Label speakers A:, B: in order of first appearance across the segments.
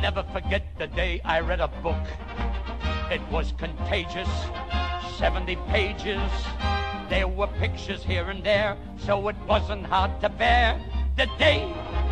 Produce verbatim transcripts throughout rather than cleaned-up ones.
A: never forget the day I read a book. It was contagious, seventy pages. There were pictures here and there, so it wasn't hard to bear. The day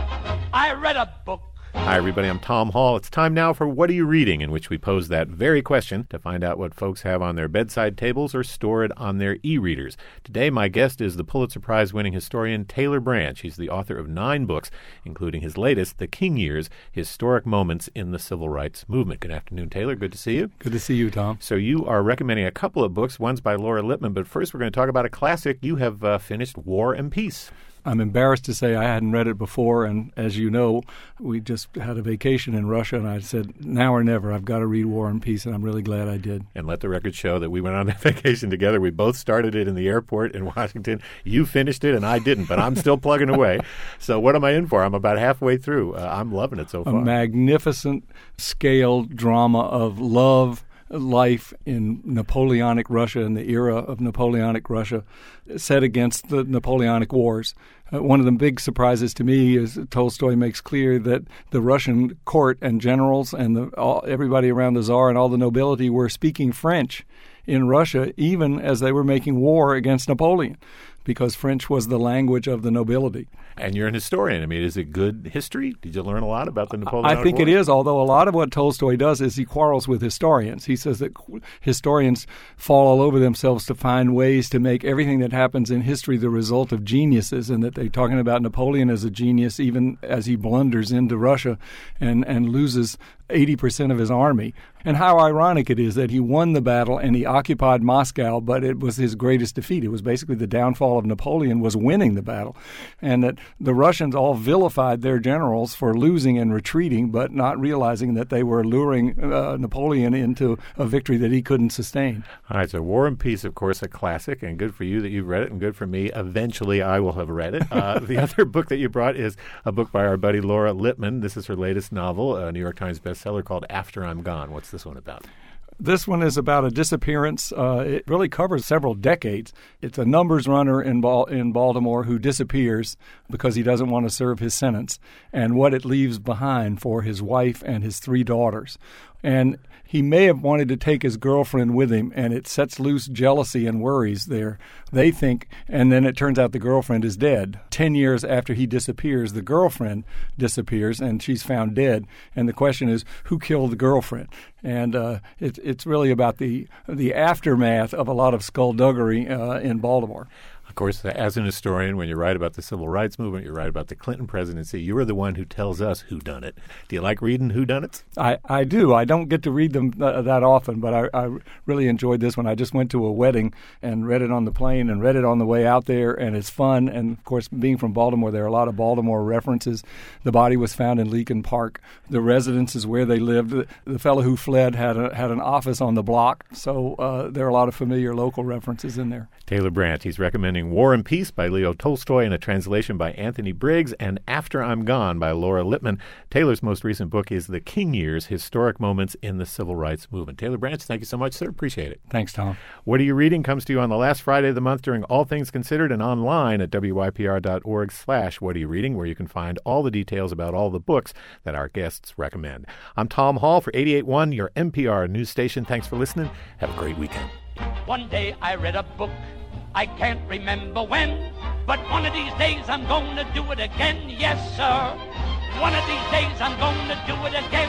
A: I read a book.
B: Hi, everybody. I'm Tom Hall. It's time now for What Are You Reading?, in which we pose that very question to find out what folks have on their bedside tables or store it on their e-readers. Today, my guest is the Pulitzer Prize-winning historian Taylor Branch. He's the author of nine books, including his latest, The King Years, Historic Moments in the Civil Rights Movement. Good afternoon, Taylor. Good to see you.
C: Good to see you, Tom.
B: So you are recommending a couple of books. One's by Laura Lippman, but first we're going to talk about a classic. You have uh, finished War and Peace.
C: I'm embarrassed to say I hadn't read it before, and as you know, we just had a vacation in Russia, and I said, now or never, I've got to read War and Peace, and I'm really glad I did.
B: And let the record show that we went on that vacation together. We both started it in the airport in Washington. You finished it, and I didn't, but I'm still plugging away. So what am I in for? I'm about halfway through. Uh, I'm loving it so far.
C: A magnificent scale drama of love, life in Napoleonic Russia, in the era of Napoleonic Russia, set against the Napoleonic Wars. Uh, one of the big surprises to me is that Tolstoy makes clear that the Russian court and generals and the, all, everybody around the Tsar and all the nobility were speaking French in Russia, even as they were making war against Napoleon, because French was the language of the nobility.
B: And you're an historian. I mean, is it good history? Did you learn a lot about the Napoleonic
C: I think
B: Wars?
C: it is, although a lot of what Tolstoy does is he quarrels with historians. He says that historians fall all over themselves to find ways to make everything that happens in history the result of geniuses, and that they're talking about Napoleon as a genius even as he blunders into Russia and, and loses eighty percent of his army. And how ironic it is that he won the battle and he occupied Moscow, but it was his greatest defeat. It was basically the downfall of Napoleon was winning the battle. And that the Russians all vilified their generals for losing and retreating, but not realizing that they were luring uh, Napoleon into a victory that he couldn't sustain.
B: All right, so War and Peace, of course, a classic, and good for you that you've read it, and good for me. Eventually, I will have read it. Uh, the other book that you brought is a book by our buddy Laura Lippman. This is her latest novel, a New York Times bestseller called After I'm Gone. What's this one about?
C: This one is about a disappearance. Uh, it really covers several decades. It's a numbers runner in, Bal- in Baltimore who disappears because he doesn't want to serve his sentence, and what it leaves behind for his wife and his three daughters. And he may have wanted to take his girlfriend with him, and it sets loose jealousy and worries there. They think, and then it turns out the girlfriend is dead. Ten years after he disappears, the girlfriend disappears, and she's found dead. And the question is, who killed the girlfriend? And uh, it, it's really about the the aftermath of a lot of skullduggery uh, in Baltimore.
B: Of course, as an historian, when you write about the Civil Rights Movement, you write about the Clinton presidency, you are the one who tells us whodunit. Do you like reading whodunits?
C: I, I do. I don't get to read them th- that often, but I, I really enjoyed this one. I just went to a wedding and read it on the plane and read it on the way out there, and it's fun. And, of course, being from Baltimore, there are a lot of Baltimore references. The body was found in Leakin Park. The residence is where they lived. The, the fellow who fled had a, had an office on the block, so uh, there are a lot of familiar local references in there.
B: Taylor Branch, he's recommending War and Peace by Leo Tolstoy and a translation by Anthony Briggs, and After I'm Gone by Laura Lippman. Taylor's most recent book is The King Years, Historic Moments in the Civil Rights Movement. Taylor Branch, thank you so much, sir. Appreciate it.
C: Thanks, Tom.
B: What Are You Reading comes to you on the last Friday of the month during All Things Considered and online at W Y P R dot org slash What Are You Reading, where you can find all the details about all the books that our guests recommend. I'm Tom Hall for eighty-eight point one, your N P R news station. Thanks for listening. Have a great weekend.
A: One day I read a book, I can't remember when, but one of these days I'm going to do it again, yes, sir. One of these days I'm going to do it again.